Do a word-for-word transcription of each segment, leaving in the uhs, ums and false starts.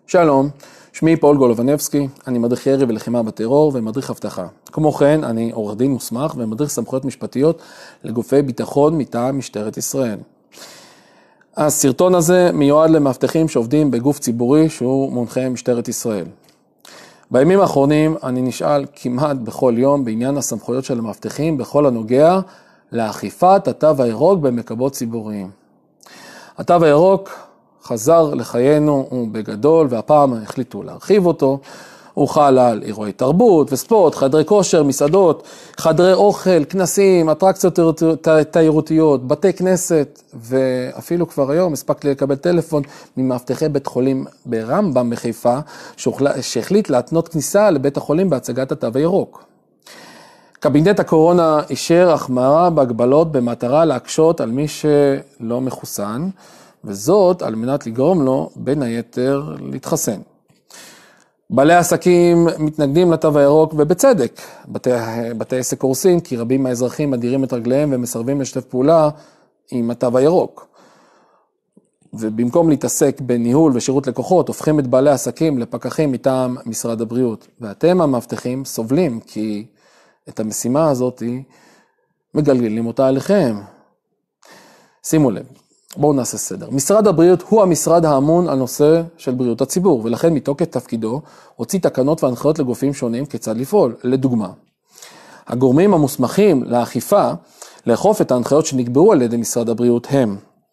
שלום, שמי פאול גולובנבסקי, אני מדריך ירי ולחימה בטרור ומדריך אבטחה. כמו כן, אני עורך דין מוסמך ומדריך סמכויות משפטיות לגופי ביטחון מטעם משטרת ישראל. הסרטון הזה מיועד למאבטחים שעובדים בגוף ציבורי שהוא מונחה משטרת ישראל. בימים האחרונים אני נשאל כמעט בכל יום בעניין הסמכויות של המאבטחים בכל הנוגע לאכיפת התו הירוק במקומות ציבוריים. התו הירוק חזר לחיינו בגדול, והפעם החליטו להרחיב אותו. הוא חל על אירועי תרבות וספורט, חדרי כושר, מסעדות, חדרי אוכל, כנסים, אטרקציות תיירותיות, בתי כנסת, ואפילו כבר היום הספקתי לקבל טלפון ממאבטחי בית חולים ברמב"ם בחיפה, שהחליט להתנות כניסה לבית החולים בהצגת התו הירוק. קבינט הקורונה אישר החמרה בהגבלות במטרה להקשות על מי שלא מחוסן, וזאת על מנת לגרום לו בין היתר להתחסן. בעלי עסקים מתנגדים לתו הירוק ובצדק. בתי, בתי עסק קורסים כי רבים מהאזרחים מדירים את רגליהם ומסרבים לשתף פעולה עם התו הירוק. ובמקום להתעסק בניהול ושירות לקוחות, הופכים את בעלי עסקים לפקחים מטעם משרד הבריאות. ואתם המאבטחים סובלים כי את המשימה הזאת מגלגלים אותה עליכם. שימו לב. בואו נעשה סדר. משרד הבריאות הוא המשרד האמון על נושא של בריאות הציבור, ולכן מתוקף תפקידו הוציא תקנות והנחיות לגופים שונים כיצד לפעול. לדוגמה, הגורמים המוסמכים לאכיפה לאכוף את ההנחיות שנקבעו על ידי משרד הבריאות הם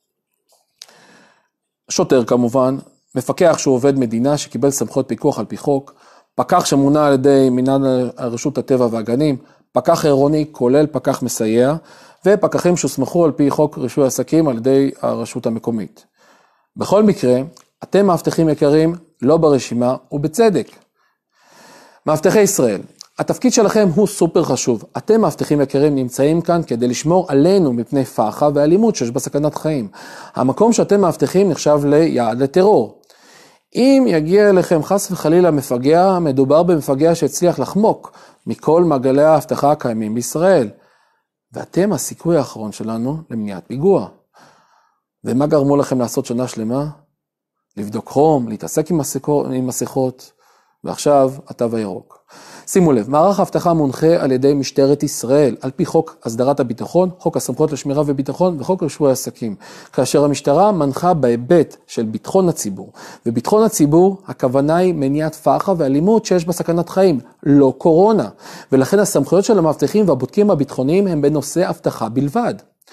שוטר כמובן, מפקח שהוא עובד מדינה שקיבל סמכויות פיקוח על פי חוק, פקח שמונה על ידי מינהל רשות הטבע והגנים, פקח עירוני כולל פקח מסייע, ופקחים שהוסמכו על פי חוק רישוי עסקים על ידי הרשות המקומית. בכל מקרה, אתם מאבטחים יקרים לא ברשימה ובצדק. מאבטחי ישראל, התפקיד שלכם הוא סופר חשוב. אתם מאבטחים יקרים נמצאים כאן כדי לשמור עלינו מפני פח"ע ואלימות שיש בסכנת חיים. המקום שאתם מאבטחים נחשב ליעד לטרור. אם יגיע אליכם חס וחלילה מפגע, מדובר במפגע שהצליח לחמוק מכל מעגלי ההבטחה הקיימים בישראל. ואתם הסיכוי האחרון שלנו למניעת פיגוע. ומה גרמו לכם לעשות שנה שלמה? לבדוק חום, להתעסק עם מסכות, ועכשיו התו הירוק. שימו לב, מערך האבטחה מונחה על ידי משטרת ישראל, על פי חוק הסדרת הביטחון, חוק הסמכויות לשמירה וביטחון וחוק רישוי עסקים. כאשר המשטרה מנחה בהיבט של ביטחון הציבור, וביטחון הציבור הכוונה היא מניעת פח"ע ואלימות שיש בסכנת חיים, לא קורונה. ולכן הסמכויות של המאבטחים והבודקים הביטחוניים הם בנושא אבטחה בלבד.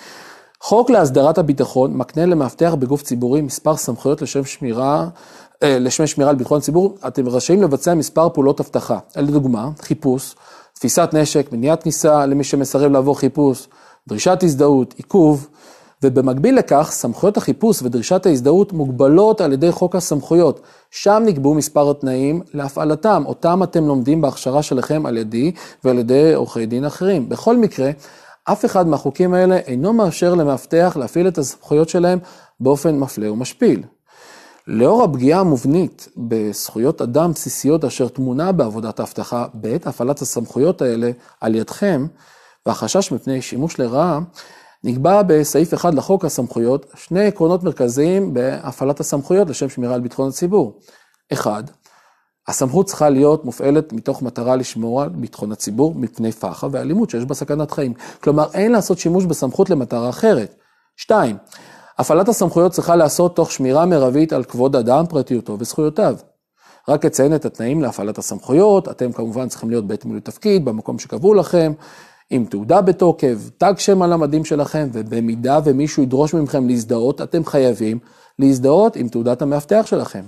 חוק להסדרת הביטחון מקנה למאבטח בגוף ציבורי מספר סמכויות לשם שמירה, לשם שמירה על ביטחון ציבור. אתם רשאים לבצע מספר פעולות אבטחה. לדוגמה, חיפוש, תפיסת נשק, מניעת כניסה למי שמסרב לעבור חיפוש, דרישת הזדהות, עיכוב, ובמקביל לכך סמכויות החיפוש ודרישת ההזדהות מוגבלות על ידי חוק הסמכויות. שם נקבעו מספר התנאים להפעלתם, אותם אתם לומדים בהכשרה שלכם על ידי ועל ידי עורכי דין אחרים. בכל מקרה, אף אחד מהחוקים האלה אינו מאפשר למאבטח להפעיל את הסמכויות שלהם באופן מפלה ומשפיל. לאור הפגיעה המובנית בזכויות אדם בסיסיות אשר תמונה בעבודת ההבטחה בעת הפעלת הסמכויות האלה על ידכם, והחשש מפני שימוש לרעה, נקבע בסעיף אחד לחוק הסמכויות שני עקרונות מרכזיים בהפעלת הסמכויות לשם שמירה על ביטחון הציבור. אחד, הסמכות צריכה להיות מופעלת מתוך מטרה לשמור על ביטחון הציבור מפני פח"ע ואלימות שיש בסכנת חיים. כלומר, אין לעשות שימוש בסמכות למטרה אחרת. שתיים, הפעלת הסמכויות צריכה לעשות תוך שמירה מרבית על כבוד אדם, פרטיותו וזכויותיו. רק אציין את התנאים להפעלת הסמכויות, אתם כמובן צריכים להיות בעת מילוי תפקיד, במקום שקבעו לכם, עם תעודה בתוקף, תג שם על המדים שלכם, ובמידה ומישהו ידרוש ממכם להזדהות, אתם חייבים להזדהות עם תעודת המאבטח שלכם.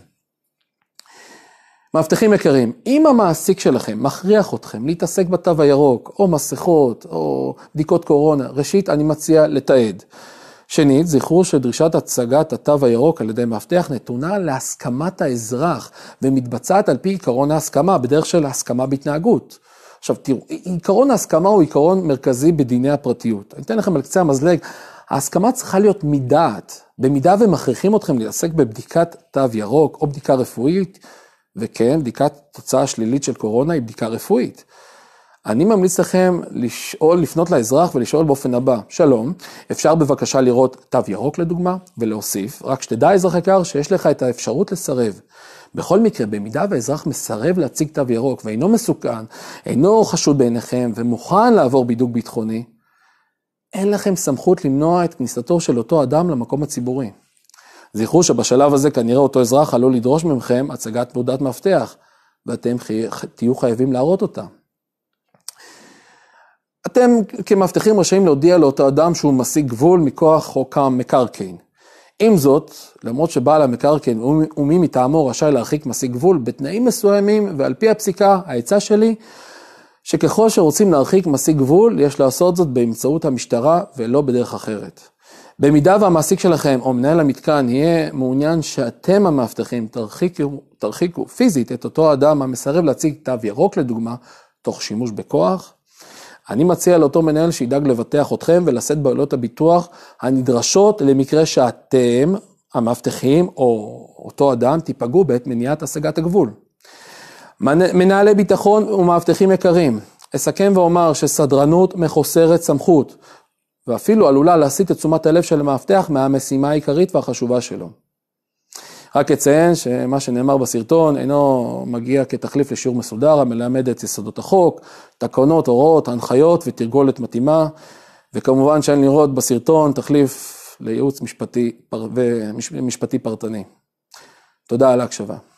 מאבטחים יקרים, אם המעסיק שלכם מכריח אתכם להתעסק בתו הירוק, או מסכות, או בדיקות קורונה, ראשית אני מציע לתעד. שנית, זכרו שדרישת הצגת התו הירוק על ידי מאבטח נתונה להסכמת האזרח, ומתבצעת על פי עיקרון ההסכמה, בדרך של הסכמה בהתנהגות. עכשיו תראו, עיקרון ההסכמה הוא עיקרון מרכזי בדיני הפרטיות. אני אתן לכם על קצה המזלג, ההסכמה צריכה להיות מדעת. במידה ומכריחים אתכם להתעסק בבדיקת תו ירוק או בדיקה רפואית, וכן, בדיקת תוצאה שלילית של קורונה היא בדיקה רפואית. אני ממליץ לכם לשאול, לפנות לאזרח ולשאול באופן הבא, שלום, אפשר בבקשה לראות תו ירוק לדוגמה ולהוסיף, רק שתדע אזרח יקר שיש לך את האפשרות לסרב. בכל מקרה, במידה והאזרח מסרב להציג תו ירוק ואינו מסוכן, אינו חשוד בעיניכם ומוכן לעבור בידוק ביטחוני, אין לכם סמכות למנוע את כניסתו של אותו אדם למקום הציבורי. זכרו שבשלב הזה כנראה אותו אזרח עלול לדרוש ממכם הצגת תעודת מפתח, ואתם תהיו חייבים להראות אותה. אתם כמאבטחים רשאים להודיע לאותו אדם שהוא משיג גבול מכוח חוק המקרקעין. עם זאת, למרות שבעל המקרקעין ומי מטעמו רשאי להרחיק משיג גבול בתנאים מסוימים, ועל פי הפסיקה, העצה שלי, שככל שרוצים להרחיק משיג גבול, יש לעשות זאת באמצעות המשטרה ולא בדרך אחרת. במידה והמעסיק שלכם או מנהל המתקן יהיה מעוניין שאתם המאבטחים תרחיקו, תרחיקו פיזית את אותו אדם המסרב להציג תו ירוק לדוגמה, תוך שימוש בכוח, אני מציע לאותו מנהל שידאג לבטח אתכם ולשאת בעלות הביטוח הנדרשות למקרה שאתם, המאבטחים או אותו אדם, תיפגעו בעת מניעת השגת הגבול. מנהלי ביטחון ומאבטחים יקרים, אסכם ואומר שסדרנות מחוסרת סמכות, ואפילו עלולה להסיט את תשומת הלב של המאבטח מהמשימה העיקרית והחשובה שלו. רק אציין שמה שנאמר בסרטון אינו מגיע כתחליף לשיעור מסודר, המלמד את יסודות החוק, תקנות, הוראות, הנחיות ותרגולת מתאימה, וכמובן שאין לראות בסרטון תחליף לייעוץ משפטי, ומשפטי פרטני. תודה על ההקשבה.